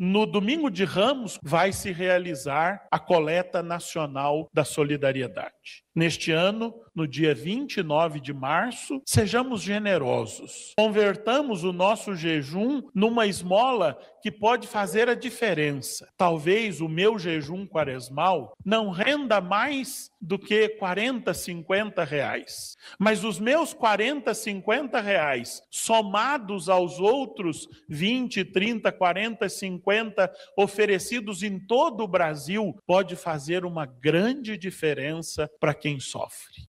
No domingo de Ramos vai se realizar a coleta nacional da solidariedade. Neste ano, no dia 29 de março, sejamos generosos. Convertamos o nosso jejum numa esmola que pode fazer a diferença. Talvez o meu jejum quaresmal não renda mais do que 40, 50 reais. Mas os meus 40, 50 reais, somados aos outros 20, 30, 40, 50 oferecidos em todo o Brasil, pode fazer uma grande diferença para quem sofre.